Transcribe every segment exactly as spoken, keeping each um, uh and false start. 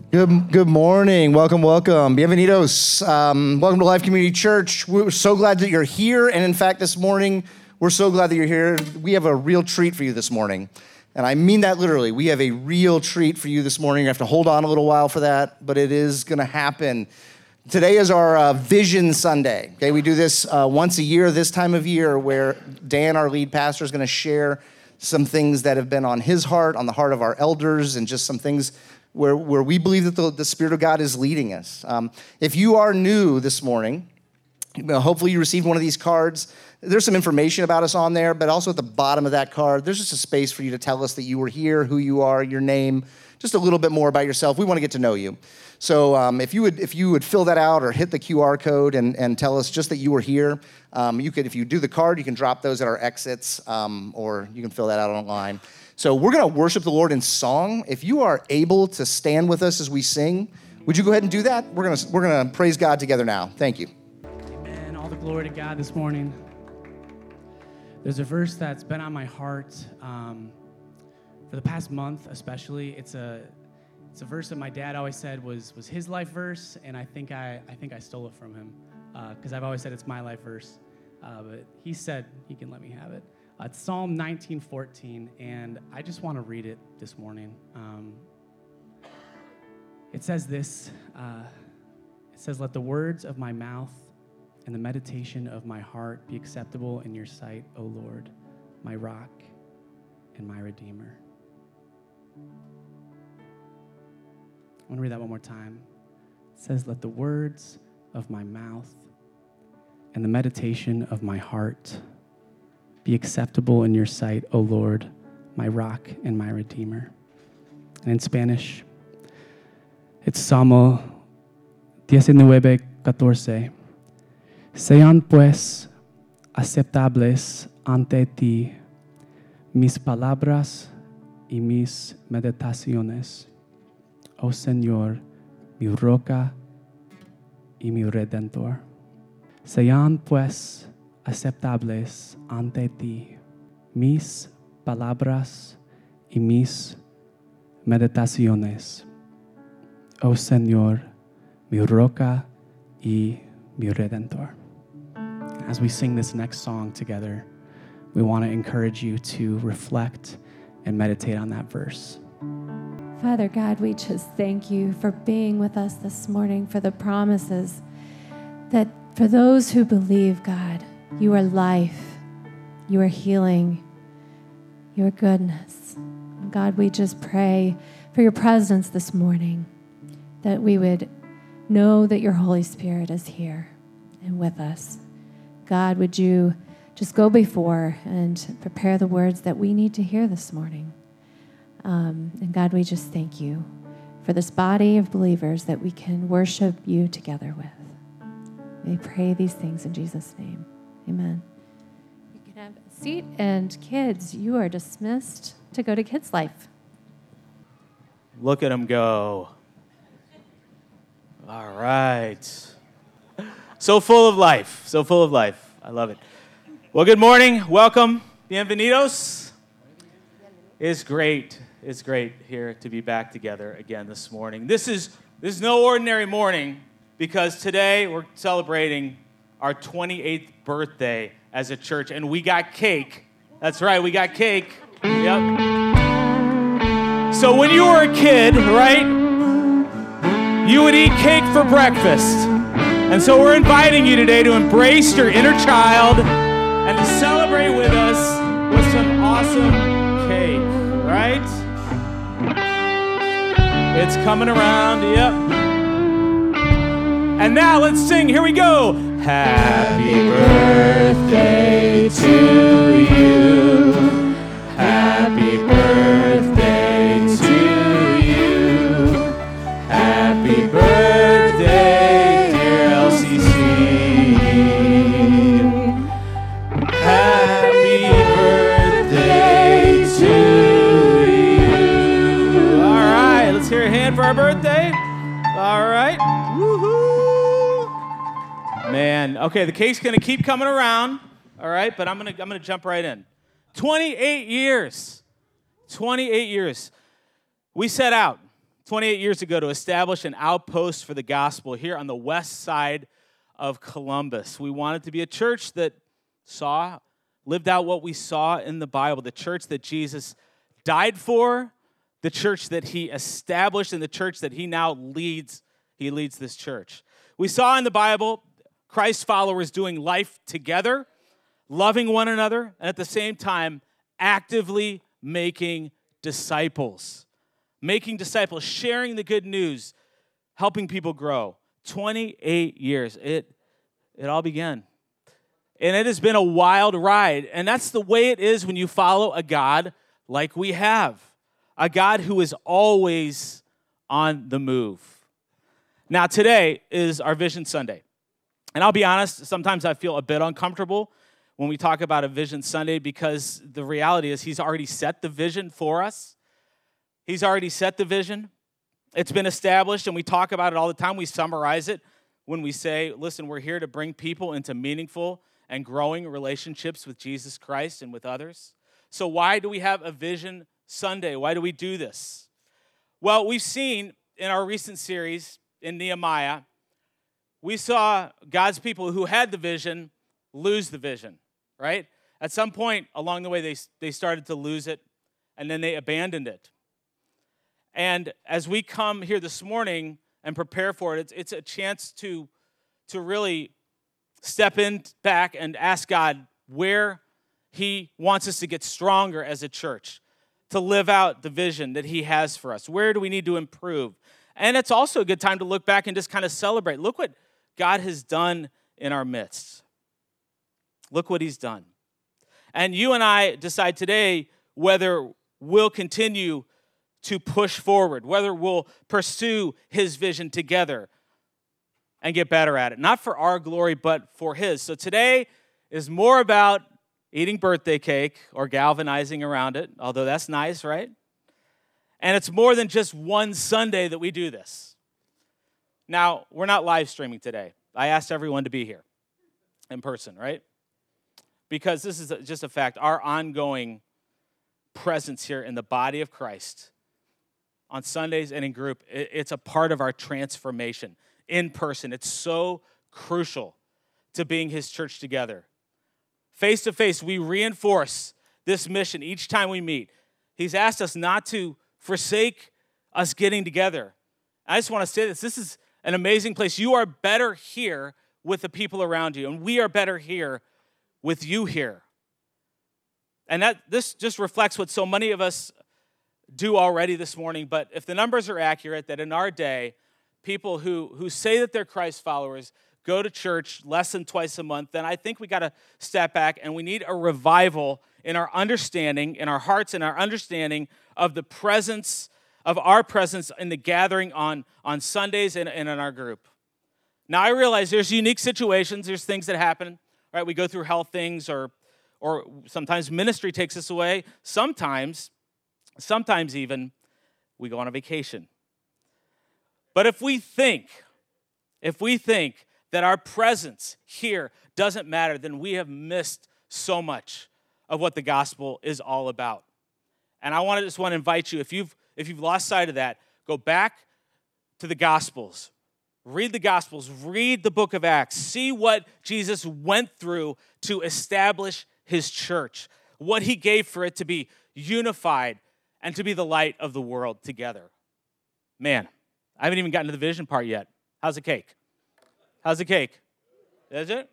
Good, good morning. Welcome, welcome. Bienvenidos. Um, welcome to Life Community Church. We're so glad that you're here. And in fact, this morning, we're so glad that you're here. We have a real treat for you this morning. And I mean that literally. We have a real treat for you this morning. You have to hold on a little while for that, but it is going to happen. Today is our uh, Vision Sunday. Okay, we do this uh, once a year, this time of year, where Dan, our lead pastor, is going to share some things that have been on his heart, on the heart of our elders, and just some things where, where we believe that the, the Spirit of God is leading us. Um, if you are new this morning, you know, hopefully you received one of these cards. There's some information about us on there, but also at the bottom of that card, there's just a space for you to tell us that you were here, who you are, your name, just a little bit more about yourself. We want to get to know you. So um, if you would if you would fill that out or hit the Q R code and, and tell us just that you were here, um, you could, if you do the card, you can drop those at our exits, um, or you can fill that out online. So we're going to worship the Lord in song. If you are able to stand with us as we sing, would you go ahead and do that? We're going to we're going to praise God together now. Thank you. Amen. All the glory to God this morning. There's a verse that's been on my heart um, for the past month, especially. It's a it's a verse that my dad always said was was his life verse, and I think I I think I stole it from him because uh, I've always said it's my life verse, uh, but he said he can let me have it. Uh, it's Psalm nineteen fourteen, and I just want to read it this morning. Um, it says this, uh, it says, "Let the words of my mouth and the meditation of my heart be acceptable in your sight, O Lord, my rock and my redeemer." I want to read that one more time. It says, "Let the words of my mouth and the meditation of my heart be acceptable in your sight, O Lord, my rock and my redeemer." And in Spanish, it's Salmo diecinueve catorce. "Sean pues aceptables ante ti mis palabras y mis meditaciones, oh Señor, mi roca y mi redentor." Sean pues aceptables ante ti mis palabras y mis meditaciones, oh Señor, mi roca y mi redentor. As we sing this next song together, we want to encourage you to reflect and meditate on that verse. Father God, we just thank you for being with us this morning, for the promises that for those who believe, God, you are life, you are healing, you are goodness. And God, we just pray for your presence this morning, that we would know that your Holy Spirit is here and with us. God, would you just go before and prepare the words that we need to hear this morning. Um, and God, we just thank you for this body of believers that we can worship you together with. We pray these things in Jesus' name. Amen. You can have a seat, and kids, you are dismissed to go to Kids Life. Look at them go. All right. So full of life, so full of life. I love it. Well, good morning. Welcome. Bienvenidos. It's great. It's great here to be back together again this morning. This is this is no ordinary morning because today we're celebrating our twenty-eighth birthday as a church, and we got cake. That's right, we got cake. Yep. So when you were a kid, right, you would eat cake for breakfast. And so we're inviting you today to embrace your inner child and to celebrate with us with some awesome cake, right? It's coming around, yep. And now let's sing, here we go. Happy birthday to you. Happy birthday to you. Happy birthday, dear L C C. Happy birthday to you. All right, let's hear a hand for our birthday. All right. Woohoo. Man, okay, the cake's gonna keep coming around. All right, but I'm gonna I'm gonna jump right in. twenty-eight years. twenty-eight years. We set out twenty-eight years ago to establish an outpost for the gospel here on the west side of Columbus. We wanted to be a church that saw, lived out what we saw in the Bible, the church that Jesus died for, the church that he established, and the church that he now leads. He leads this church. We saw in the Bible Christ's followers doing life together, loving one another, and at the same time, actively making disciples. Making disciples, sharing the good news, helping people grow. twenty-eight years. It, it all began. And it has been a wild ride. And that's the way it is when you follow a God like we have. A God who is always on the move. Now, today is our Vision Sunday. And I'll be honest, sometimes I feel a bit uncomfortable when we talk about a Vision Sunday because the reality is he's already set the vision for us. He's already set the vision. It's been established, and we talk about it all the time. We summarize it when we say, listen, we're here to bring people into meaningful and growing relationships with Jesus Christ and with others. So why do we have a Vision Sunday? Why do we do this? Well, we've seen in our recent series in Nehemiah, we saw God's people who had the vision lose the vision, right? At some point along the way, they, they started to lose it, and then they abandoned it. And as we come here this morning and prepare for it, it's, it's a chance to, to really step in back and ask God where he wants us to get stronger as a church, to live out the vision that he has for us. Where do we need to improve? And it's also a good time to look back and just kind of celebrate. Look what God has done in our midst. Look what he's done. And you and I decide today whether we'll continue to push forward, whether we'll pursue his vision together and get better at it. Not for our glory, but for his. So today is more about eating birthday cake or galvanizing around it, although that's nice, right? And it's more than just one Sunday that we do this. Now, we're not live streaming today. I asked everyone to be here in person, right? Because this is just a fact. Our ongoing presence here in the body of Christ on Sundays and in group, it's a part of our transformation in person. It's so crucial to being his church together. Face to face, we reinforce this mission each time we meet. He's asked us not to forsake us getting together. I just want to say this. This is an amazing place. You are better here with the people around you, and we are better here with you here. And that this just reflects what so many of us do already this morning. But if the numbers are accurate, that in our day, people who, who say that they're Christ followers go to church less than twice a month, then I think we got to step back and we need a revival in our understanding, in our hearts, and our understanding of the presence, of our presence in the gathering on, on Sundays and, and in our group. Now, I realize there's unique situations, there's things that happen, right? We go through health things, or or sometimes ministry takes us away. Sometimes, sometimes even, we go on a vacation. But if we think, if we think that our presence here doesn't matter, then we have missed so much of what the gospel is all about. And I want to just want to invite you, if you've if you've lost sight of that, go back to the Gospels. Read the Gospels. Read the book of Acts. See what Jesus went through to establish his church, what he gave for it to be unified and to be the light of the world together. Man, I haven't even gotten to the vision part yet. How's the cake? How's the cake? Is it?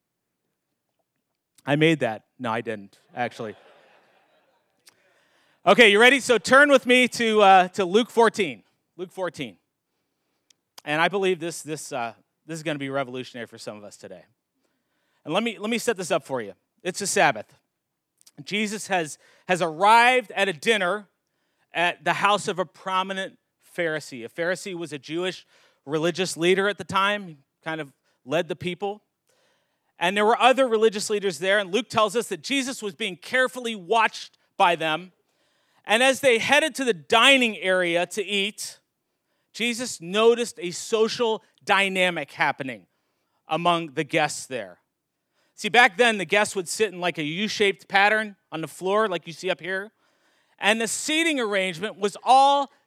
I made that. No, I didn't, actually. Okay, you ready? So turn with me to uh, to Luke fourteen. Luke fourteen. And I believe this this uh, this is going to be revolutionary for some of us today. And let me let me set this up for you. It's a Sabbath. Jesus has has arrived at a dinner at the house of a prominent Pharisee. A Pharisee was a Jewish religious leader at the time. He kind of led the people. And there were other religious leaders there, and Luke tells us that Jesus was being carefully watched by them. And as they headed to the dining area to eat, Jesus noticed a social dynamic happening among the guests there. See, back then, the guests would sit in like a U-shaped pattern on the floor, like you see up here. And the seating arrangement was all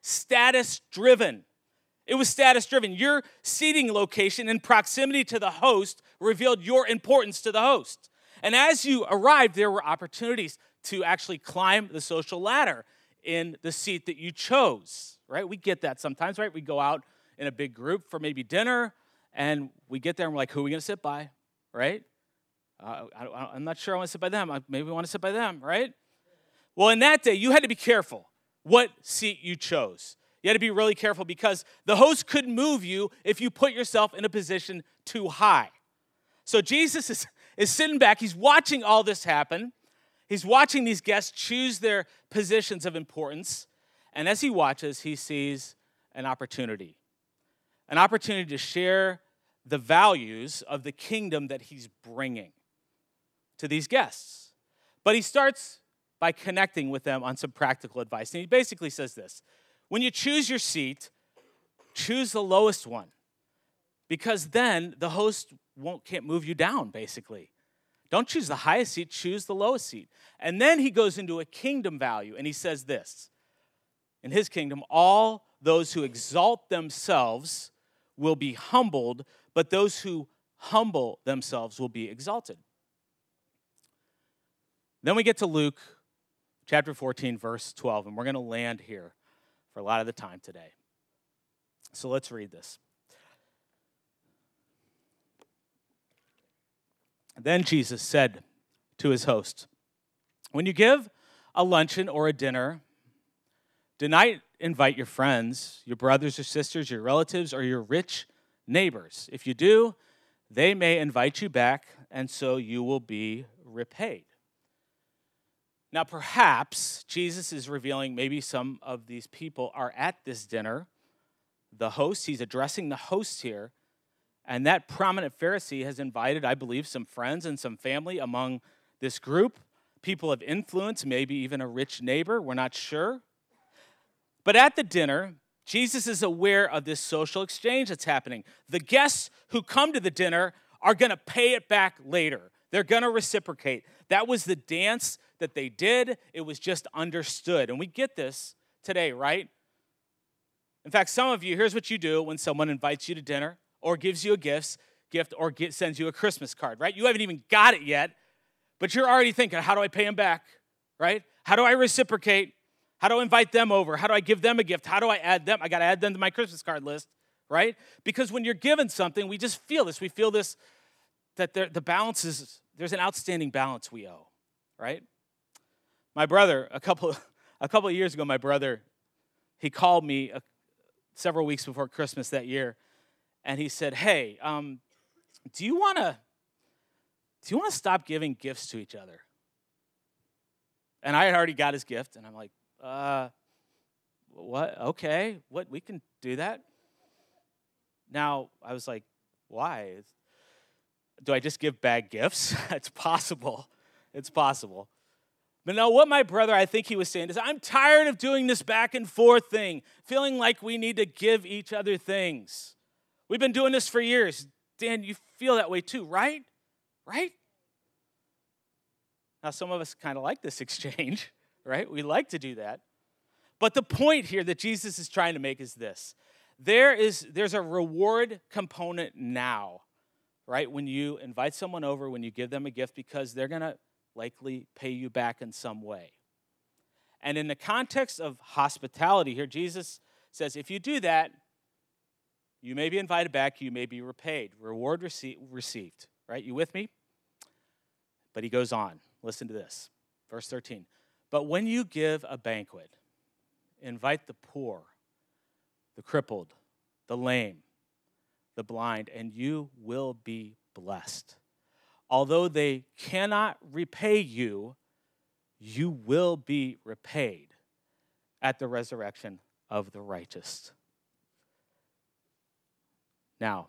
status driven. It was status driven. Your seating location and proximity to the host revealed your importance to the host. And as you arrived, there were opportunities to actually climb the social ladder in the seat that you chose, right? We get that sometimes, right? We go out in a big group for maybe dinner, and we get there and we're like, who are we going to sit by, right? Uh, I, I'm not sure I want to sit by them. Maybe we want to sit by them, right? Well, in that day, you had to be careful what seat you chose. You had to be really careful because the host could move you if you put yourself in a position too high. So Jesus is, is sitting back. He's watching all this happen. He's watching these guests choose their positions of importance. And as he watches, he sees an opportunity. An opportunity to share the values of the kingdom that he's bringing to these guests. But he starts by connecting with them on some practical advice. And he basically says this: when you choose your seat, choose the lowest one, because then the host won't can't move you down, basically. Don't choose the highest seat, choose the lowest seat. And then he goes into a kingdom value, and he says this: in his kingdom, all those who exalt themselves will be humbled, but those who humble themselves will be exalted. Then we get to Luke chapter fourteen, verse twelve, and we're going to land here for a lot of the time today. So let's read this. Then Jesus said to his host, when you give a luncheon or a dinner, do not invite your friends, your brothers or sisters, your relatives, or your rich neighbors. If you do, they may invite you back, and so you will be repaid. Now, perhaps Jesus is revealing maybe some of these people are at this dinner. The host, he's addressing the host here, and that prominent Pharisee has invited, I believe, some friends and some family among this group, people of influence, maybe even a rich neighbor, we're not sure. But at the dinner, Jesus is aware of this social exchange that's happening. The guests who come to the dinner are going to pay it back later. They're going to reciprocate. That was the dance that they did. It was just understood. And we get this today, right? In fact, some of you, here's what you do when someone invites you to dinner or gives you a gift, gift or get, sends you a Christmas card, right? You haven't even got it yet, but you're already thinking, how do I pay them back, right? How do I reciprocate? How do I invite them over? How do I give them a gift? How do I add them? I got to add them to my Christmas card list, right? Because when you're given something, we just feel this. We feel this, that there, the balance is, there's an outstanding balance we owe, right? My brother, a couple, a couple of years ago, my brother, he called me a, several weeks before Christmas that year, and he said, hey, um, do you want to do you want to stop giving gifts to each other? And I had already got his gift, and I'm like, uh, what? Okay, what? We can do that. Now, I was like, why? Do I just give bad gifts? It's possible. It's possible. But no, what my brother, I think he was saying is, I'm tired of doing this back and forth thing, feeling like we need to give each other things. We've been doing this for years. Dan, you feel that way too, right? Right? Now, some of us kind of like this exchange, right? We like to do that. But the point here that Jesus is trying to make is this. There is, there's a reward component now, right? When you invite someone over, when you give them a gift, because they're going to likely pay you back in some way. And in the context of hospitality here, Jesus says, if you do that, you may be invited back, you may be repaid. Reward rece- received, right? You with me? But he goes on. Listen to this. Verse thirteen. But when you give a banquet, invite the poor, the crippled, the lame, the blind, and you will be blessed. Although they cannot repay you, you will be repaid at the resurrection of the righteous. Now,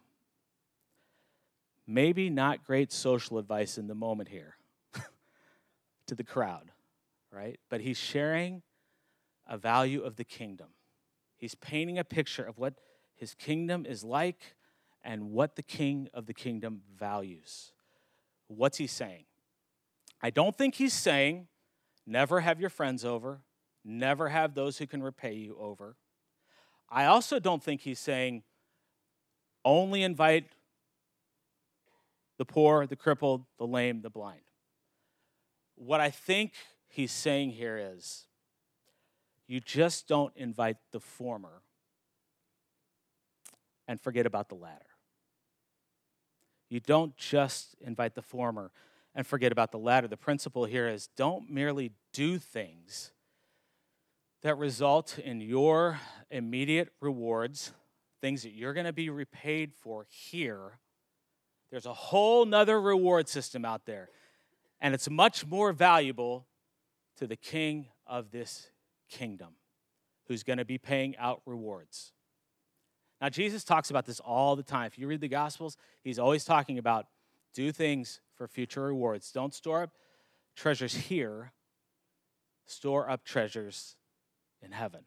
maybe not great social advice in the moment here to the crowd, right? But he's sharing a value of the kingdom. He's painting a picture of what his kingdom is like and what the king of the kingdom values. What's he saying? I don't think he's saying never have your friends over, never have those who can repay you over. I also don't think he's saying only invite the poor, the crippled, the lame, the blind. What I think he's saying here is you just don't invite the former and forget about the latter. You don't just invite the former and forget about the latter. The principle here is don't merely do things that result in your immediate rewards, things that you're going to be repaid for here. There's a whole nother reward system out there, and it's much more valuable to the king of this kingdom, who's going to be paying out rewards. Now, Jesus talks about this all the time. If you read the Gospels, he's always talking about do things for future rewards. Don't store up treasures here. Store up treasures in heaven.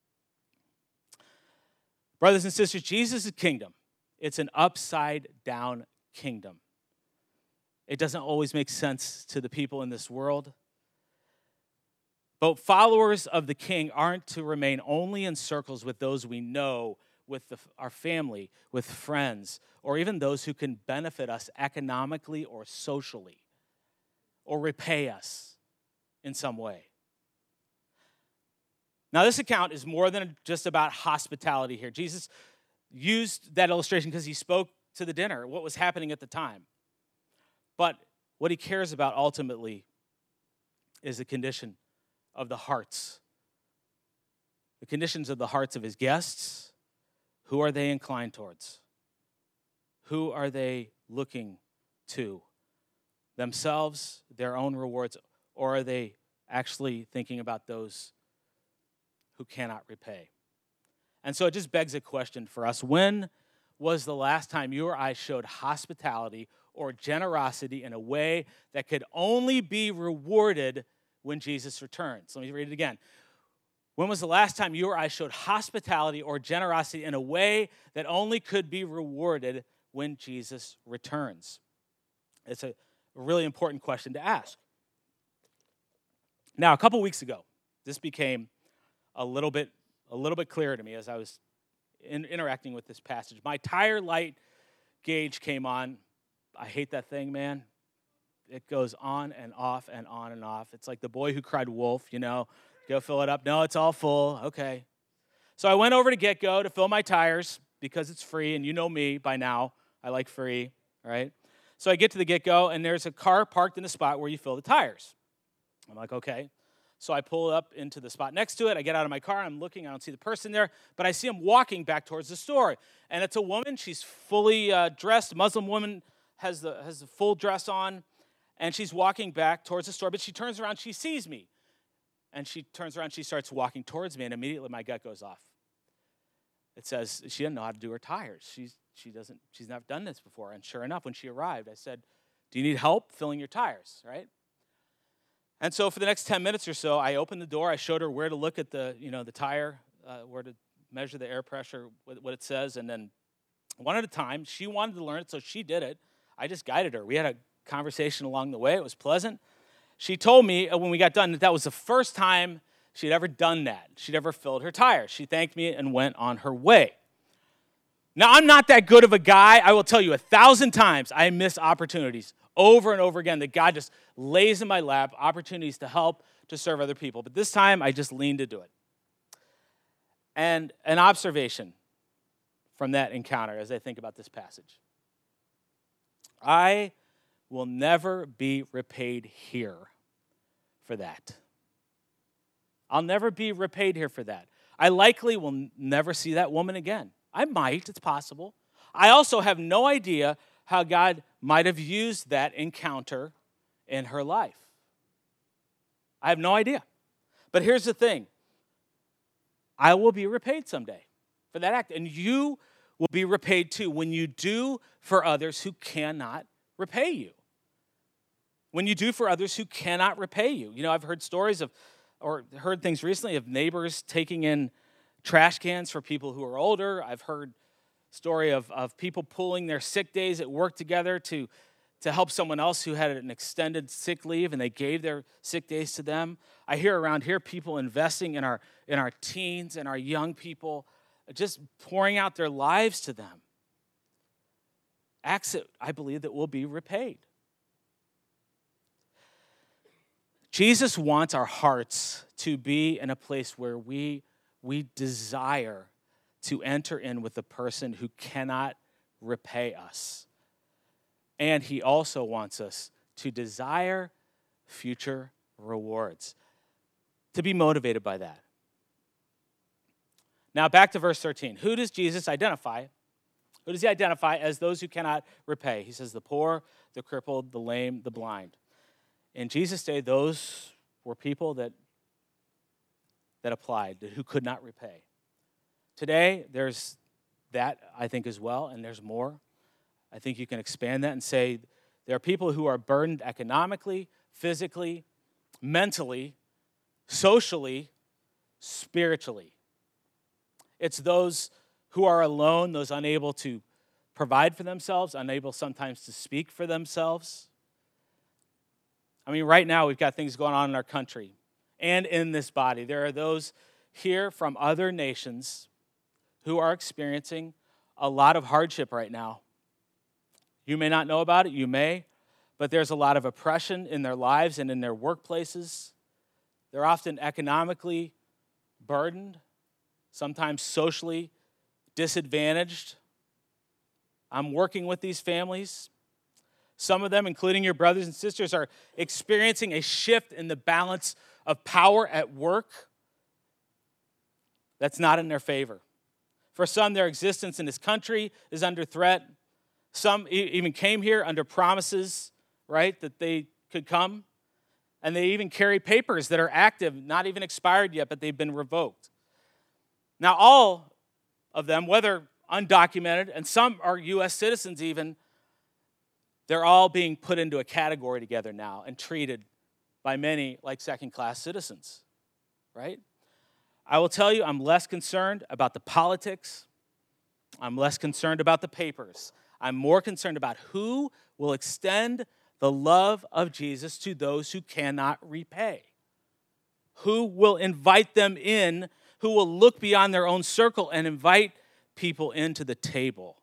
Brothers and sisters, Jesus' kingdom, it's an upside-down kingdom. It doesn't always make sense to the people in this world. But followers of the king aren't to remain only in circles with those we know, with the, our family, with friends, or even those who can benefit us economically or socially, or repay us in some way. Now, this account is more than just about hospitality here. Jesus used that illustration because he spoke to the dinner, what was happening at the time. But what he cares about ultimately is the condition of the hearts, the conditions of the hearts of his guests. Who are they inclined towards? Who are they looking to? Themselves, their own rewards, or are they actually thinking about those who cannot repay? And so it just begs a question for us. When was the last time you or I showed hospitality or generosity in a way that could only be rewarded when Jesus returns? Let me read it again. When was the last time you or I showed hospitality or generosity in a way that only could be rewarded when Jesus returns? It's a really important question to ask. Now, a couple weeks ago, this became a little bit, a little bit clearer to me as I was in, interacting with this passage. My tire light gauge came on. I hate that thing, man. It goes on and off and on and off. It's like the boy who cried wolf, you know. Go fill it up. No, it's all full. Okay. So I went over to GetGo to fill my tires because it's free, and you know me by now. I like free, right? So I get to the GetGo, and there's a car parked in the spot where you fill the tires. I'm like, okay. So I pull up into the spot next to it. I get out of my car. I'm looking. I don't see the person there, but I see him walking back towards the store. And it's a woman. She's fully uh, dressed. Muslim woman has the has the full dress on, and she's walking back towards the store. But she turns around. She sees me. And she turns around, she starts walking towards me, and immediately my gut goes off. It says she doesn't know how to do her tires. She's, she doesn't, she's never done this before. And sure enough, when she arrived, I said, do you need help filling your tires, right? And so for the next ten minutes or so, I opened the door. I showed her where to look at the, you know, the tire, uh, where to measure the air pressure, what, what it says. And then one at a time, she wanted to learn it, so she did it. I just guided her. We had a conversation along the way. It was pleasant. She told me when we got done that that was the first time she'd ever done that. She'd ever filled her tires. She thanked me and went on her way. Now, I'm not that good of a guy. I will tell you a thousand times I miss opportunities over and over again that God just lays in my lap, opportunities to help, to serve other people. But this time, I just leaned into it. And an observation from that encounter as I think about this passage. I will never be repaid here for that. I'll never be repaid here for that. I likely will n- never see that woman again. I might, it's possible. I also have no idea how God might have used that encounter in her life. I have no idea. But here's the thing. I will be repaid someday for that act. And you will be repaid too when you do for others who cannot repay you. When you do for others who cannot repay you. You know, I've heard stories of, or heard things recently of neighbors taking in trash cans for people who are older. I've heard story of, of people pulling their sick days at work together to, to help someone else who had an extended sick leave, and they gave their sick days to them. I hear around here people investing in our, in our teens and our young people just pouring out their lives to them. Acts that I believe that will be repaid. Jesus wants our hearts to be in a place where we, we desire to enter in with the person who cannot repay us. And he also wants us to desire future rewards, to be motivated by that. Now back to verse thirteen. Who does Jesus identify? Who does he identify as those who cannot repay? He says the poor, the crippled, the lame, the blind. In Jesus' day, those were people that, that applied, who could not repay. Today, there's that, I think, as well, and there's more. I think you can expand that and say there are people who are burdened economically, physically, mentally, socially, spiritually. It's those who are alone, those unable to provide for themselves, unable sometimes to speak for themselves. I mean, right now we've got things going on in our country and in this body. There are those here from other nations who are experiencing a lot of hardship right now. You may not know about it, you may, but there's a lot of oppression in their lives and in their workplaces. They're often economically burdened, sometimes socially disadvantaged. I'm working with these families. Some of them, including your brothers and sisters, are experiencing a shift in the balance of power at work that's not in their favor. For some, their existence in this country is under threat. Some even came here under promises, right, that they could come. And they even carry papers that are active, not even expired yet, but they've been revoked. Now, all of them, whether undocumented, and some are U S citizens even, they're all being put into a category together now and treated by many like second-class citizens, right? I will tell you, I'm less concerned about the politics. I'm less concerned about the papers. I'm more concerned about who will extend the love of Jesus to those who cannot repay. Who will invite them in, who will look beyond their own circle and invite people into the table.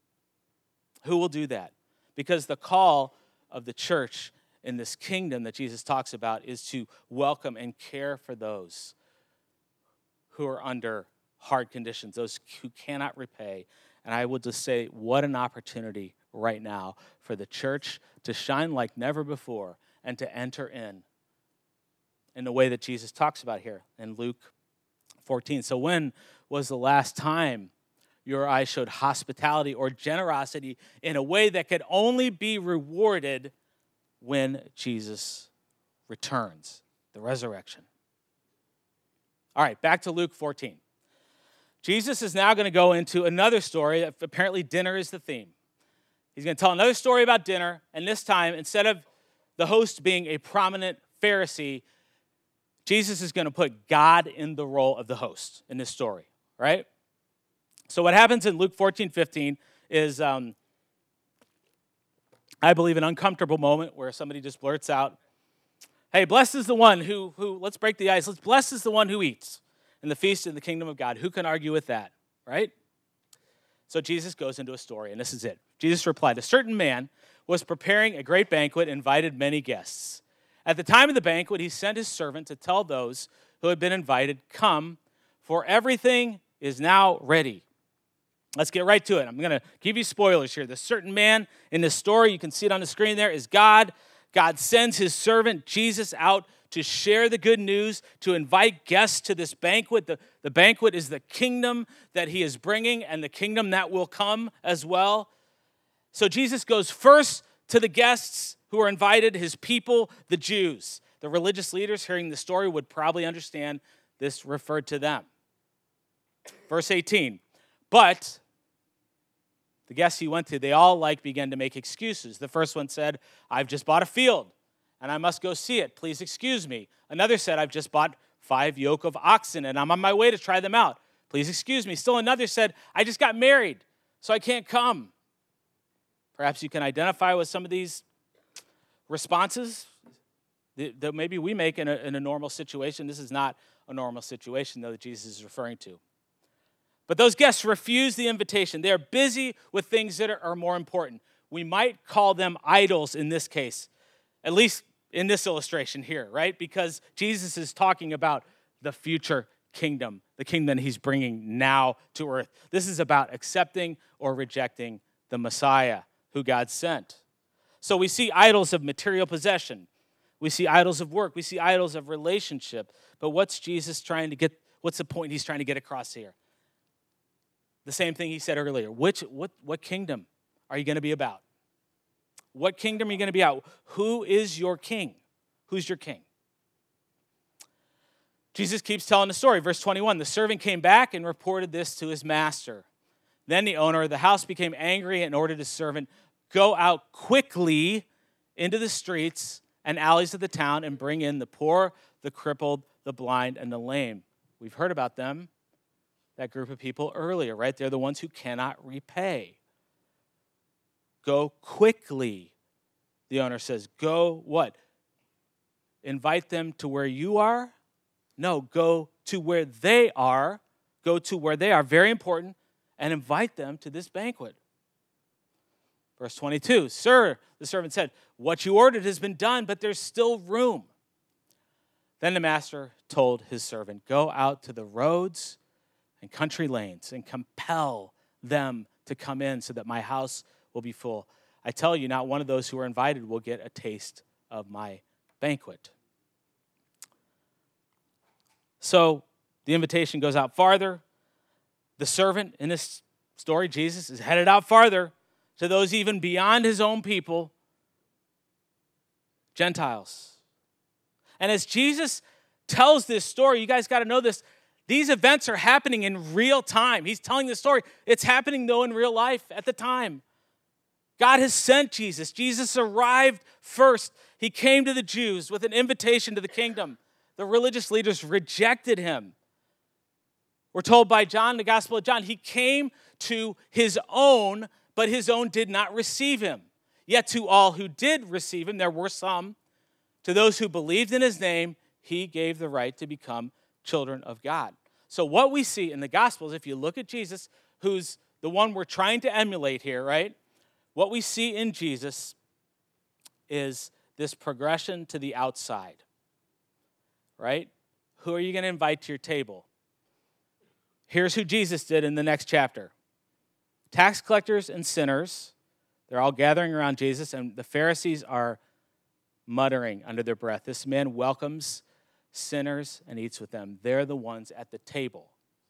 Who will do that? Because the call of the church in this kingdom that Jesus talks about is to welcome and care for those who are under hard conditions, those who cannot repay. And I will just say, what an opportunity right now for the church to shine like never before and to enter in in the way that Jesus talks about here in Luke fourteen. So when was the last time your eye showed hospitality or generosity in a way that could only be rewarded when Jesus returns, the resurrection? All right, back to Luke fourteen. Jesus is now going to go into another story. Apparently, dinner is the theme. He's going to tell another story about dinner, and this time, instead of the host being a prominent Pharisee, Jesus is going to put God in the role of the host in this story, right? So what happens in Luke fourteen fifteen is, um, I believe, an uncomfortable moment where somebody just blurts out, hey, blessed is the one who, who let's break the ice, let's blessed is the one who eats in the feast in the kingdom of God. Who can argue with that, right? So Jesus goes into a story, and this is it. Jesus replied, a certain man was preparing a great banquet and invited many guests. At the time of the banquet, he sent his servant to tell those who had been invited, come, for everything is now ready. Let's get right to it. I'm going to give you spoilers here. The certain man in this story, you can see it on the screen there, is God. God sends his servant Jesus out to share the good news, to invite guests to this banquet. The, the banquet is the kingdom that he is bringing and the kingdom that will come as well. So Jesus goes first to the guests who are invited, his people, the Jews. The religious leaders hearing the story would probably understand this referred to them. Verse eighteen, but the guests he went to, they all like began to make excuses. The first one said, I've just bought a field and I must go see it. Please excuse me. Another said, I've just bought five yoke of oxen and I'm on my way to try them out. Please excuse me. Still another said, I just got married, so I can't come. Perhaps you can identify with some of these responses that maybe we make in a, in a normal situation. This is not a normal situation, though, that Jesus is referring to. But those guests refuse the invitation. They are busy with things that are, are more important. We might call them idols in this case, at least in this illustration here, right? Because Jesus is talking about the future kingdom, the kingdom he's bringing now to earth. This is about accepting or rejecting the Messiah who God sent. So we see idols of material possession. We see idols of work. We see idols of relationship. But what's Jesus trying to get, what's the point he's trying to get across here? The same thing he said earlier. Which, what, what kingdom are you going to be about? What kingdom are you going to be about? Who is your king? Who's your king? Jesus keeps telling the story. Verse twenty-one, the servant came back and reported this to his master. Then the owner of the house became angry and ordered his servant, go out quickly into the streets and alleys of the town and bring in the poor, the crippled, the blind, and the lame. We've heard about them, that group of people earlier, right? They're the ones who cannot repay. Go quickly, the owner says. Go what? Invite them to where you are? No, go to where they are. Go to where they are, very important, and invite them to this banquet. Verse twenty-two, sir, the servant said, what you ordered has been done, but there's still room. Then the master told his servant, go out to the roads and country lanes and compel them to come in so that my house will be full. I tell you, not one of those who are invited will get a taste of my banquet. So the invitation goes out farther. The servant in this story, Jesus, is headed out farther to those even beyond his own people, Gentiles. And as Jesus tells this story, you guys got to know this, these events are happening in real time. He's telling the story. It's happening, though, in real life at the time. God has sent Jesus. Jesus arrived first. He came to the Jews with an invitation to the kingdom. The religious leaders rejected him. We're told by John, the Gospel of John, he came to his own, but his own did not receive him. Yet to all who did receive him, there were some, to those who believed in his name, he gave the right to become children of God. So what we see in the Gospels, if you look at Jesus, who's the one we're trying to emulate here, right? What we see in Jesus is this progression to the outside, right? Who are you going to invite to your table? Here's who Jesus did in the next chapter. Tax collectors and sinners, they're all gathering around Jesus, and the Pharisees are muttering under their breath. This man welcomes sinners and eats with them. They're the ones at the table.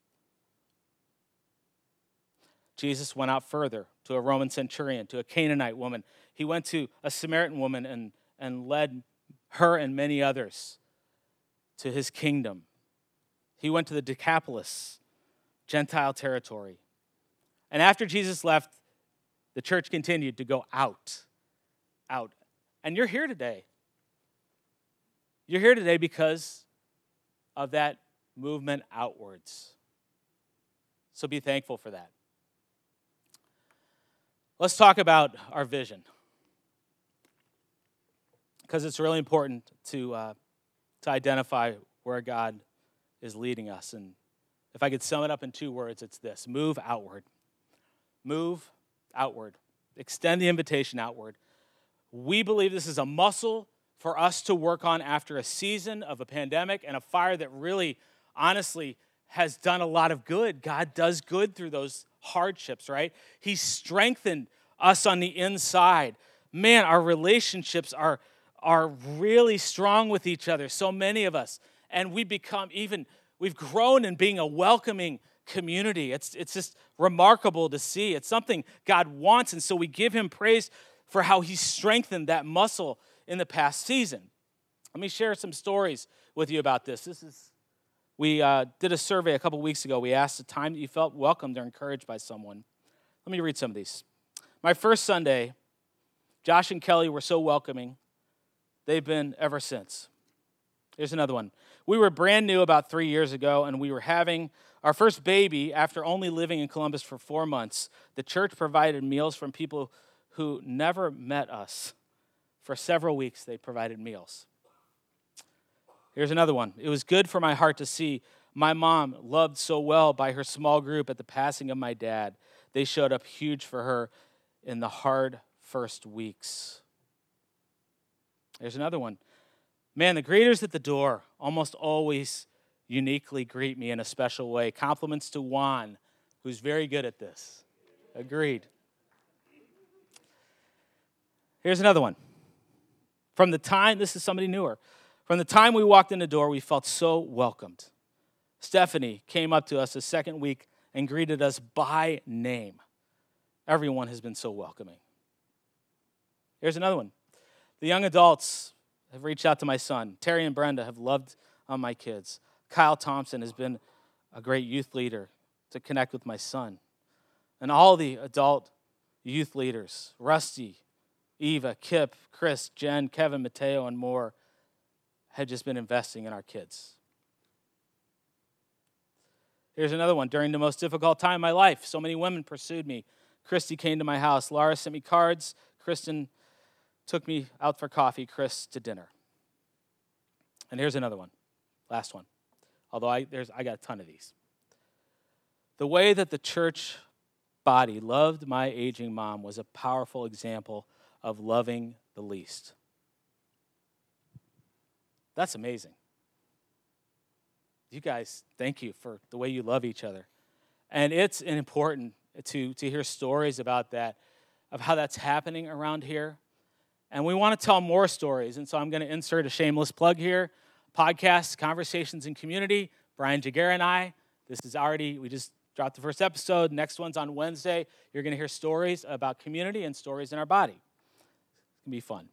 Jesus went out further to a Roman centurion, to a Canaanite woman. He went to a Samaritan woman and, and led her and many others to his kingdom. He went to the Decapolis, Gentile territory. And after Jesus left, the church continued to go out, out. And you're here today. You're here today because of that movement outwards. So be thankful for that. Let's talk about our vision, because it's really important to uh, to identify where God is leading us. And if I could sum it up in two words, it's this: move outward. Move outward. Extend the invitation outward. We believe this is a muscle for us to work on after a season of a pandemic and a fire that really, honestly, has done a lot of good. God does good through those hardships, right? He's strengthened us on the inside. Man, our relationships are, are really strong with each other, so many of us. And we become even, we've grown in being a welcoming community. It's, it's just remarkable to see. It's something God wants, and so we give him praise for how he strengthened that muscle in the past season. Let me share some stories with you about this. This is We uh, did a survey a couple weeks ago. We asked the time that you felt welcomed or encouraged by someone. Let me read some of these. My first Sunday, Josh and Kelly were so welcoming. They've been ever since. Here's another one. We were brand new about three years ago, and we were having our first baby after only living in Columbus for four months. The church provided meals from people who never met us. For several weeks, they provided meals. Here's another one. It was good for my heart to see My mom, loved so well by her small group at the passing of my dad. They showed up huge for her in the hard first weeks. There's another one. Man, the greeters at the door almost always uniquely greet me in a special way. Compliments to Juan, who's very good at this. Agreed. Here's another one. From the time, this is somebody newer. From the time we walked in the door, we felt so welcomed. Stephanie came up to us the second week and greeted us by name. Everyone has been so welcoming. Here's another one. The young adults have reached out to my son. Terry and Brenda have loved on my kids. Kyle Thompson has been a great youth leader to connect with my son. And all the adult youth leaders, Rusty, Eva, Kip, Chris, Jen, Kevin, Mateo, and more, had just been investing in our kids. Here's another one. During the most difficult time in my life, so many women pursued me. Christy came to my house. Laura sent me cards. Kristen took me out for coffee. Chris to dinner. And here's another one. Last one. Although I, there's, I got a ton of these. The way that the church body loved my aging mom was a powerful example of loving the least. That's amazing. You guys, thank you for the way you love each other. And it's important to, to hear stories about that, of how that's happening around here. And we want to tell more stories. And so I'm going to insert a shameless plug here. Podcast, Conversations in Community, Brian Jagger and I. This is already, we just dropped the first episode. Next one's on Wednesday. You're going to hear stories about community and stories in our body. It's going to be fun.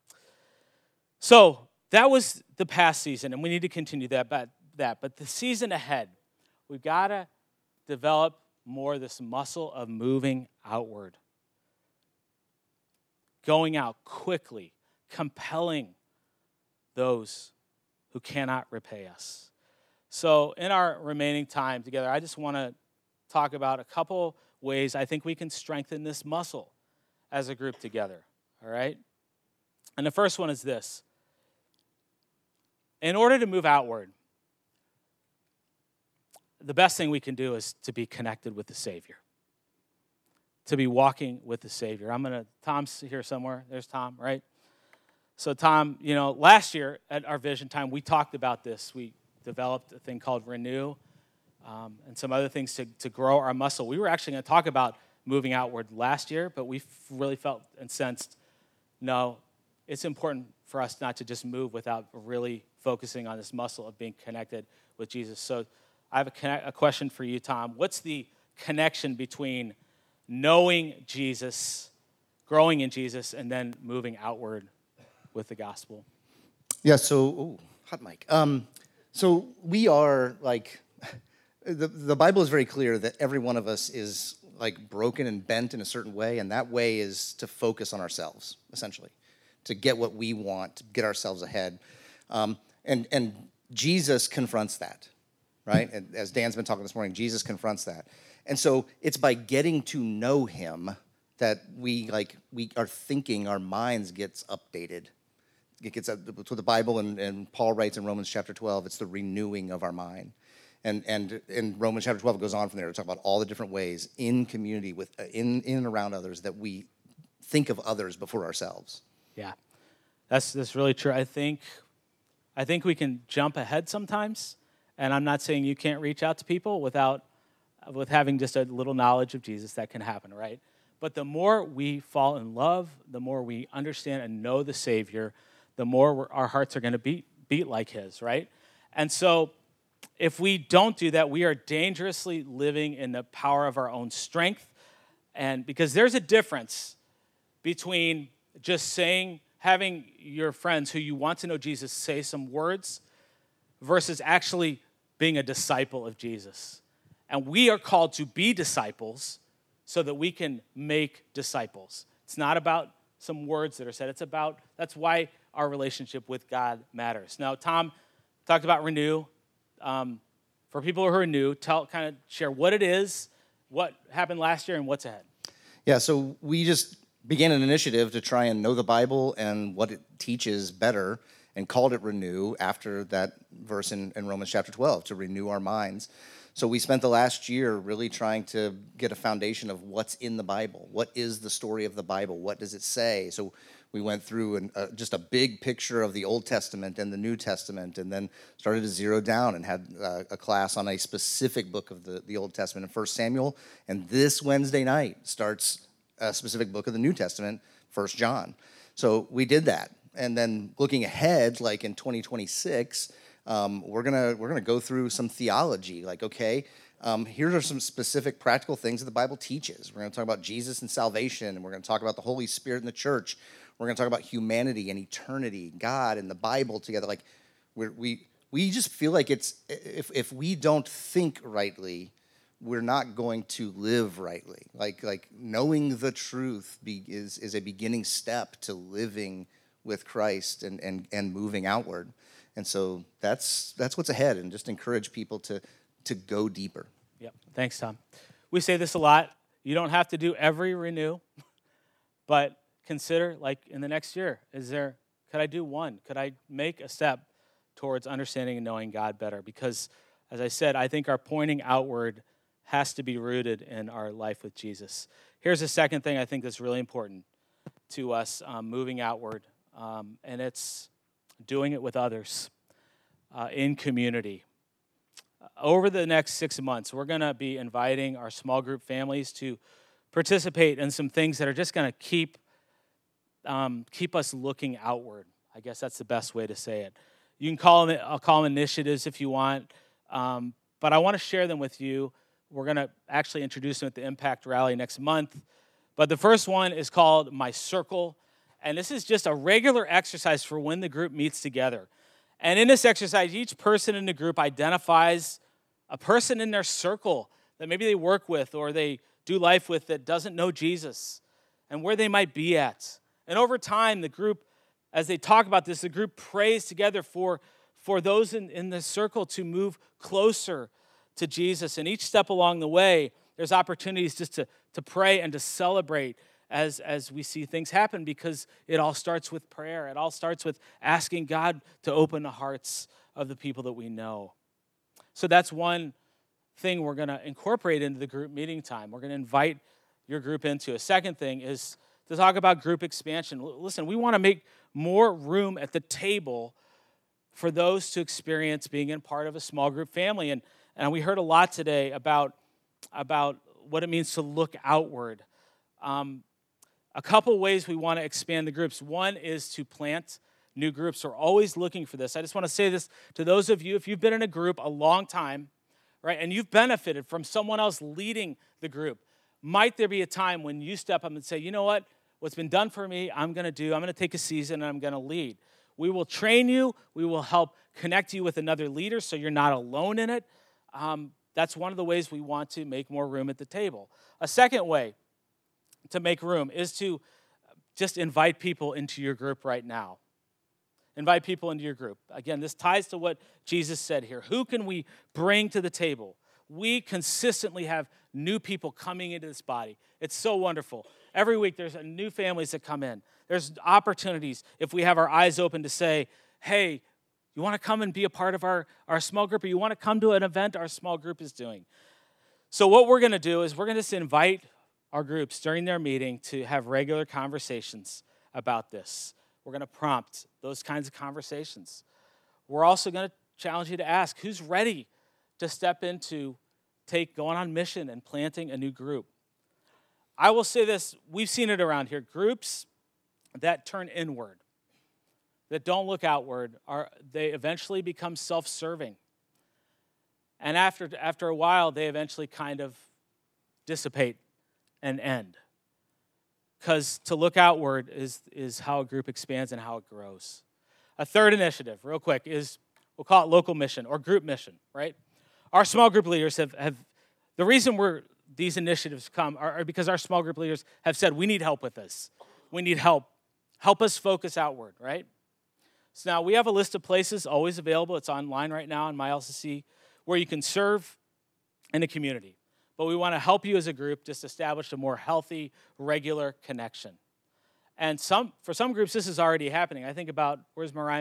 So that was the past season, and we need to continue that. But, that. but the season ahead, we've got to develop more this muscle of moving outward. Going out quickly, compelling those who cannot repay us. So in our remaining time together, I just want to talk about a couple ways I think we can strengthen this muscle as a group together, all right? And the first one is this. In order to move outward, the best thing we can do is to be connected with the Savior, to be walking with the Savior. I'm going to, Tom's here somewhere. There's Tom, right? So Tom, you know, last year at our vision time, we talked about this. We developed a thing called Renew um, and some other things to, to grow our muscle. We were actually going to talk about moving outward last year, but we really felt and sensed, no, it's important for us not to just move without really focusing on this muscle of being connected with Jesus. So I have a, connect, a question for you, Tom. What's the connection between knowing Jesus, growing in Jesus, and then moving outward with the gospel? Yeah, so, ooh, hot mic. Um, so we are, like, the, the Bible is very clear that every one of us is, like, broken and bent in a certain way, and that way is to focus on ourselves, essentially, to get what we want, to get ourselves ahead. Um, and, and Jesus confronts that, right? And as Dan's been talking this morning, Jesus confronts that. And so it's by getting to know him that we, like, we are thinking, our minds gets updated. It gets up to the Bible, and, and Paul writes in Romans chapter twelve, it's the renewing of our mind. And and in Romans chapter twelve, it goes on from there to talk about all the different ways in community, with in, in and around others, that we think of others before ourselves. Yeah, that's that's really true. I think, I think we can jump ahead sometimes, and I'm not saying you can't reach out to people without, with having just a little knowledge of Jesus. That can happen, right? But the more we fall in love, the more we understand and know the Savior, the more our hearts are going to beat beat like his, right? And so if we don't do that, we are dangerously living in the power of our own strength. And because there's a difference between just saying, having your friends who you want to know Jesus say some words versus actually being a disciple of Jesus. And we are called to be disciples so that we can make disciples. It's not about some words that are said. It's about, that's why our relationship with God matters. Now, Tom talked about Renew. Um, for people who are new, tell, kind of share what it is, what happened last year, and what's ahead. Yeah, so we just began an initiative to try and know the Bible and what it teaches better, and called it Renew after that verse in, in Romans chapter twelve, to renew our minds. So we spent the last year really trying to get a foundation of what's in the Bible. What is the story of the Bible? What does it say? So we went through an, uh, just a big picture of the Old Testament and the New Testament, and then started to zero down and had uh, a class on a specific book of the, the Old Testament in First Samuel. And this Wednesday night starts a specific book of the New Testament, First John. So we did that. And then looking ahead, like in twenty twenty-six, Um, we're gonna we're gonna go through some theology. Like, okay, um, here are some specific practical things that the Bible teaches. We're gonna talk about Jesus and salvation, and we're gonna talk about the Holy Spirit in the church. We're gonna talk about humanity and eternity, God and the Bible together. Like, we're, we we just feel like it's if if we don't think rightly, we're not going to live rightly. Like like knowing the truth be, is is a beginning step to living with Christ and and and moving outward. And so that's that's what's ahead, and just encourage people to to go deeper. Yep. Thanks, Tom. We say this a lot. You don't have to do every renew, but consider, like, in the next year, is there, could I do one? Could I make a step towards understanding and knowing God better? Because, as I said, I think our pointing outward has to be rooted in our life with Jesus. Here's a second thing I think that's really important to us, um, moving outward, um, and it's doing it with others uh, in community. Over the next six months, we're going to be inviting our small group families to participate in some things that are just going to keep um, keep us looking outward. I guess that's the best way to say it. You can call them, I'll call them initiatives if you want, um, but I want to share them with you. We're going to actually introduce them at the Impact Rally next month. But the first one is called My Circle. And this is just a regular exercise for when the group meets together. And in this exercise, each person in the group identifies a person in their circle that maybe they work with or they do life with that doesn't know Jesus and where they might be at. And over time, the group, as they talk about this, the group prays together for, for those in, in the circle to move closer to Jesus. And each step along the way, there's opportunities just to, to pray and to celebrate As, as we see things happen, because it all starts with prayer. It all starts with asking God to open the hearts of the people that we know. So that's one thing we're going to incorporate into the group meeting time. We're going to invite your group into. A second thing is to talk about group expansion. Listen, we want to make more room at the table for those to experience being in part of a small group family. And, and we heard a lot today about, about what it means to look outward. Um, A couple ways we want to expand the groups. One is to plant new groups. We're always looking for this. I just want to say this to those of you, if you've been in a group a long time, right, and you've benefited from someone else leading the group, might there be a time when you step up and say, you know what, what's been done for me, I'm going to do, I'm going to take a season and I'm going to lead. We will train you. We will help connect you with another leader so you're not alone in it. Um, that's one of the ways we want to make more room at the table. A second way to make room is to just invite people into your group right now. Invite people into your group. Again, this ties to what Jesus said here. Who can we bring to the table? We consistently have new people coming into this body. It's so wonderful. Every week there's new families that come in. There's opportunities if we have our eyes open to say, hey, you want to come and be a part of our, our small group, or you want to come to an event our small group is doing. So what we're going to do is we're going to just invite our groups during their meeting to have regular conversations about this. We're going to prompt those kinds of conversations. We're also going to challenge you to ask, who's ready to step into take going on mission and planting a new group? I will say this, we've seen it around here. Groups that turn inward, that don't look outward, are they eventually become self-serving. And after, after a while, they eventually kind of dissipate and end. Because to look outward is, is how a group expands and how it grows. A third initiative, real quick, is we'll call it local mission or group mission, right? Our small group leaders have, have the reason we're these initiatives come are, are because our small group leaders have said, we need help with this. We need help. Help us focus outward, right? So now we have a list of places always available. It's online right now on My L C C where you can serve in a community. But we want to help you as a group just establish a more healthy, regular connection. And some for some groups, this is already happening. I think about, where's Mariah at?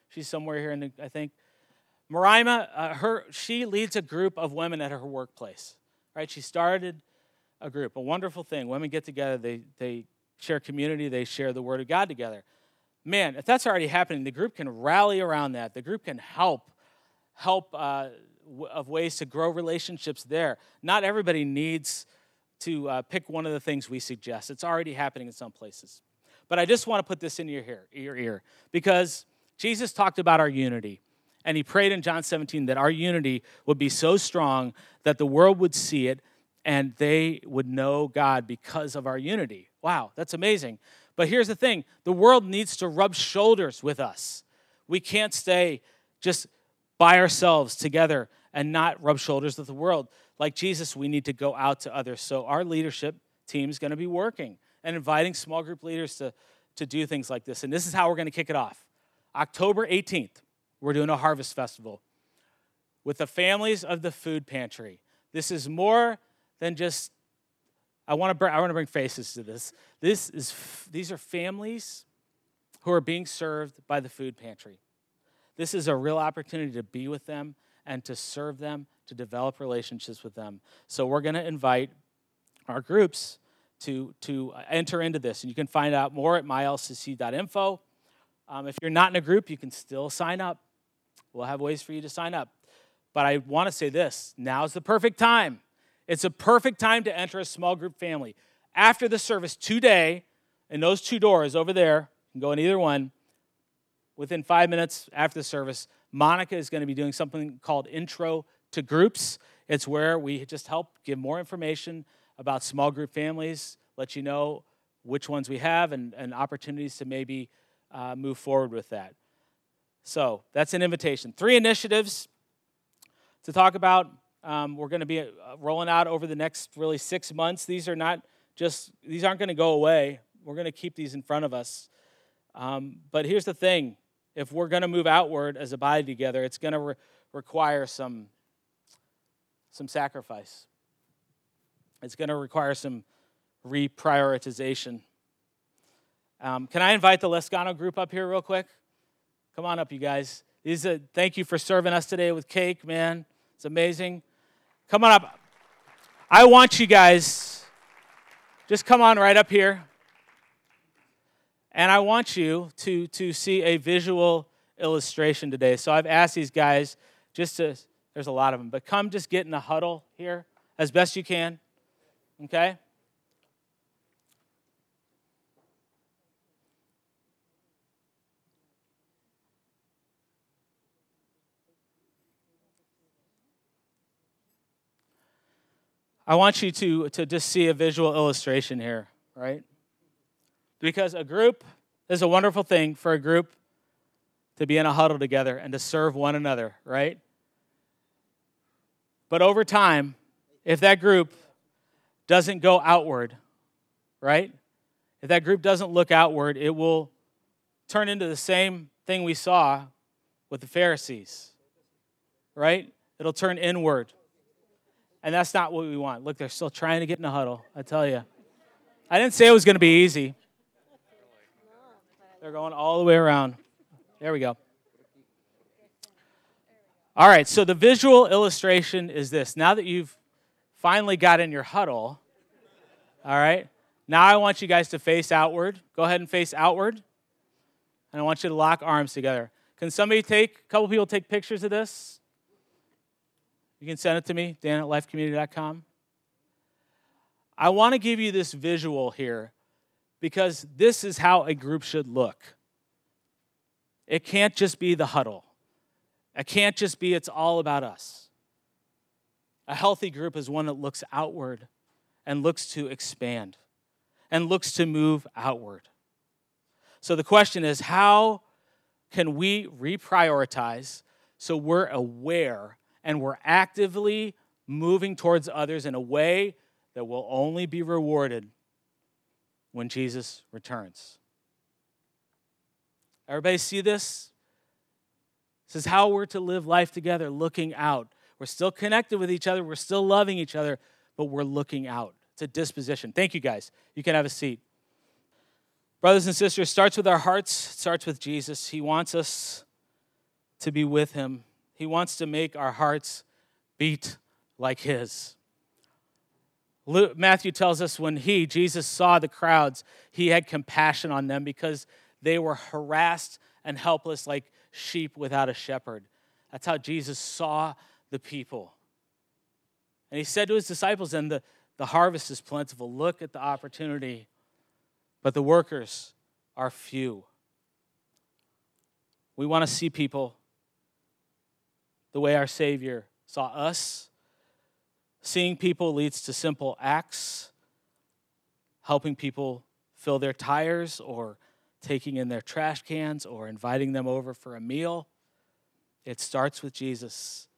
She's somewhere here, in the, I think. Marima, uh, her she leads a group of women at her workplace, right? She started a group, a wonderful thing. Women get together, they they share community, they share the Word of God together. Man, if that's already happening, the group can rally around that. The group can help, help uh, w- of ways to grow relationships there. Not everybody needs to uh, pick one of the things we suggest. It's already happening in some places. But I just want to put this in your ear, your ear, because Jesus talked about our unity. And he prayed in John seventeen that our unity would be so strong that the world would see it and they would know God because of our unity. Wow, that's amazing. But here's the thing. The world needs to rub shoulders with us. We can't stay just by ourselves together and not rub shoulders with the world. Like Jesus, we need to go out to others. So our leadership team is going to be working and inviting small group leaders to, to do things like this. And this is how we're going to kick it off. October eighteenth. We're doing a harvest festival with the families of the food pantry. This is more than just, I want to bring, I want to bring faces to this. This is, these are families who are being served by the food pantry. This is a real opportunity to be with them and to serve them, to develop relationships with them. So we're going to invite our groups to, to enter into this. And you can find out more at my l c c dot info. Um, if you're not in a group, you can still sign up. We'll have ways for you to sign up. But I want to say this. Now's the perfect time. It's a perfect time to enter a small group family. After the service today, in those two doors over there, you can go in either one, within five minutes after the service, Monica is going to be doing something called Intro to Groups. It's where we just help give more information about small group families, let you know which ones we have, and, and opportunities to maybe uh, move forward with that. So that's an invitation. Three initiatives to talk about. Um, we're going to be uh, rolling out over the next really six months. These are not just, these aren't going to go away. We're going to keep these in front of us. Um, but here's the thing. If we're going to move outward as a body together, it's going to re- require some, some sacrifice. It's going to require some reprioritization. Um, can I invite the Lescano group up here real quick? Come on up, you guys. These are, thank you for serving us today with cake, man. It's amazing. Come on up. I want you guys, just come on right up here. And I want you to, to see a visual illustration today. So I've asked these guys just to, there's a lot of them, but come just get in a huddle here as best you can, okay? I want you to, to just see a visual illustration here, right? Because a group is a wonderful thing for a group to be in a huddle together and to serve one another, right? But over time, if that group doesn't go outward, right? If that group doesn't look outward, it will turn into the same thing we saw with the Pharisees, right? It'll turn inward. And that's not what we want. Look, they're still trying to get in a huddle, I tell you. I didn't say it was going to be easy. They're going all the way around. There we go. All right, so the visual illustration is this. Now that you've finally got in your huddle, all right, now I want you guys to face outward. Go ahead and face outward. And I want you to lock arms together. Can somebody take, a couple people take pictures of this? You can send it to me, Dan at life community dot com. I want to give you this visual here because this is how a group should look. It can't just be the huddle. It can't just be it's all about us. A healthy group is one that looks outward and looks to expand and looks to move outward. So the question is, how can we reprioritize so we're aware and we're actively moving towards others in a way that will only be rewarded when Jesus returns? Everybody see this? This is how we're to live life together, looking out. We're still connected with each other. We're still loving each other, but we're looking out. It's a disposition. Thank you, guys. You can have a seat. Brothers and sisters, it starts with our hearts. It starts with Jesus. He wants us to be with him. He wants to make our hearts beat like his. Luke, Matthew tells us when he, Jesus, saw the crowds, he had compassion on them because they were harassed and helpless like sheep without a shepherd. That's how Jesus saw the people. And he said to his disciples, and the, the harvest is plentiful. Look at the opportunity, but the workers are few. We want to see people the way our Savior saw us. Seeing people leads to simple acts, helping people fill their tires or taking in their trash cans or inviting them over for a meal. It starts with Jesus.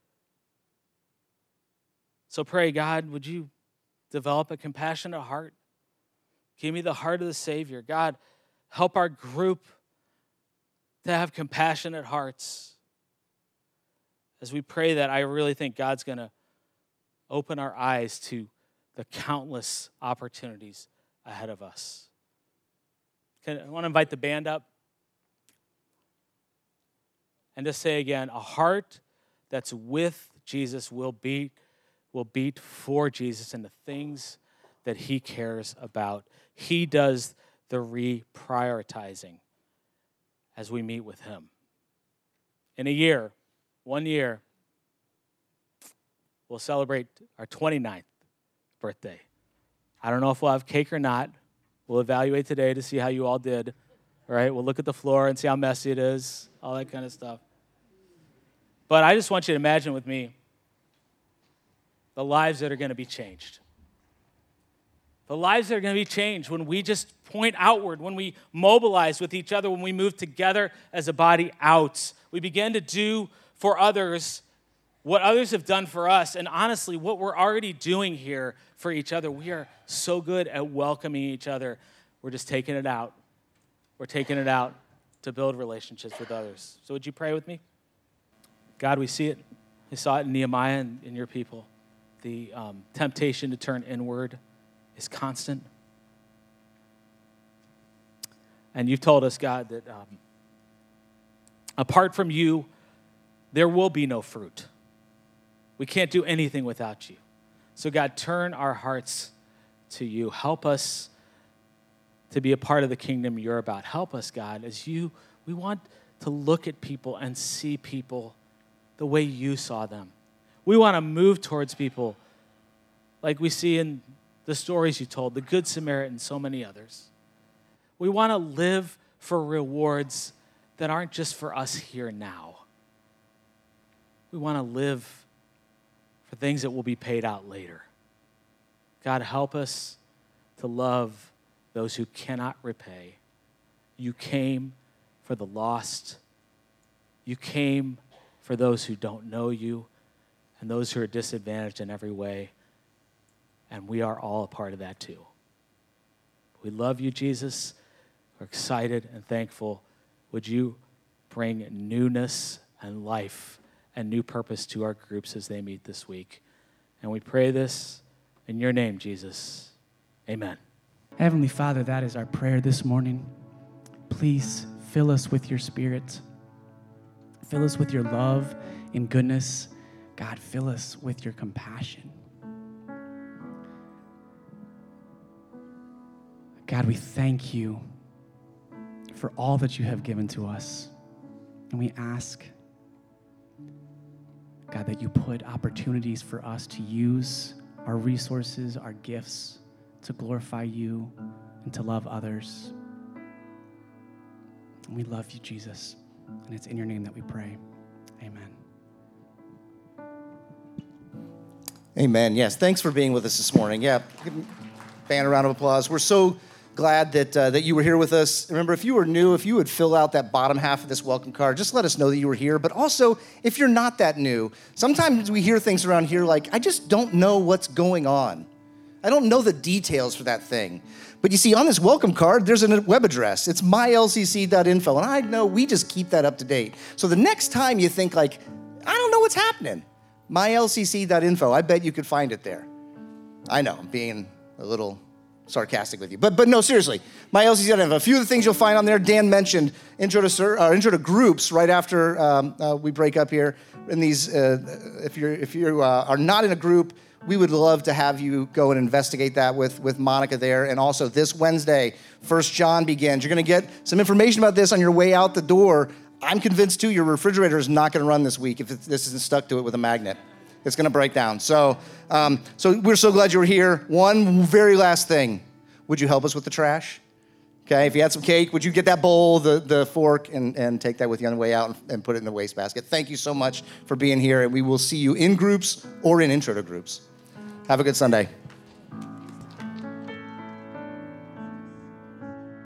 So pray, God, would you develop a compassionate heart? Give me the heart of the Savior. God, help our group to have compassionate hearts. As we pray that, I really think God's going to open our eyes to the countless opportunities ahead of us. Can, I want to invite the band up. And to say again, a heart that's with Jesus will beat, will beat for Jesus and the things that he cares about. He does the reprioritizing as we meet with him. In a year, one year, we'll celebrate our twenty-ninth birthday. I don't know if we'll have cake or not. We'll evaluate today to see how you all did. All right, we'll look at the floor and see how messy it is, all that kind of stuff. But I just want you to imagine with me the lives that are going to be changed. The lives that are going to be changed when we just point outward, when we mobilize with each other, when we move together as a body out. We begin to do for others what others have done for us, and honestly, what we're already doing here for each other. We are so good at welcoming each other. We're just taking it out. We're taking it out to build relationships with others. So would you pray with me? God, we see it. We saw it in Nehemiah and in your people. The um, temptation to turn inward is constant. And you've told us, God, that um, apart from you, there will be no fruit. We can't do anything without you. So God, turn our hearts to you. Help us to be a part of the kingdom you're about. Help us, God, as you, we want to look at people and see people the way you saw them. We want to move towards people like we see in the stories you told, the Good Samaritan, so many others. We want to live for rewards that aren't just for us here now. We want to live for things that will be paid out later. God, help us to love those who cannot repay. You came for the lost. You came for those who don't know you and those who are disadvantaged in every way. And we are all a part of that too. We love you, Jesus. We're excited and thankful. Would you bring newness and life and new purpose to our groups as they meet this week? And we pray this in your name, Jesus. Amen. Heavenly Father, that is our prayer this morning. Please fill us with your Spirit. Fill us with your love and goodness. God, fill us with your compassion. God, we thank you for all that you have given to us. And we ask, God, that you put opportunities for us to use our resources, our gifts, to glorify you and to love others. And we love you, Jesus. And it's in your name that we pray. Amen. Amen. Yes, thanks for being with us this morning. Yeah, give band a round of applause. We're so glad that uh, that you were here with us. Remember, if you were new, if you would fill out that bottom half of this welcome card, just let us know that you were here. But also, if you're not that new, sometimes we hear things around here like, I just don't know what's going on. I don't know the details for that thing. But you see, on this welcome card, there's a web address. It's my L C C dot info, and I know we just keep that up to date. So the next time you think like, I don't know what's happening, my L C C dot info, I bet you could find it there. I know, I'm being a little sarcastic with you. But but no, seriously, my L C C, I have a few of the things you'll find on there. Dan mentioned intro to ser- uh, intro to groups right after um, uh, we break up here. In these, uh, if you're if you uh, are not in a group, we would love to have you go and investigate that with with Monica there. And also this Wednesday, First John begins. You're going to get some information about this on your way out the door. I'm convinced too your refrigerator is not going to run this week if it's, this isn't stuck to it with a magnet. It's going to break down. So, um, so we're so glad you were here. One very last thing. Would you help us with the trash? Okay, if you had some cake, would you get that bowl, the, the fork, and, and take that with you on the way out and, and put it in the wastebasket? Thank you so much for being here, and we will see you in groups or in intro to groups. Have a good Sunday.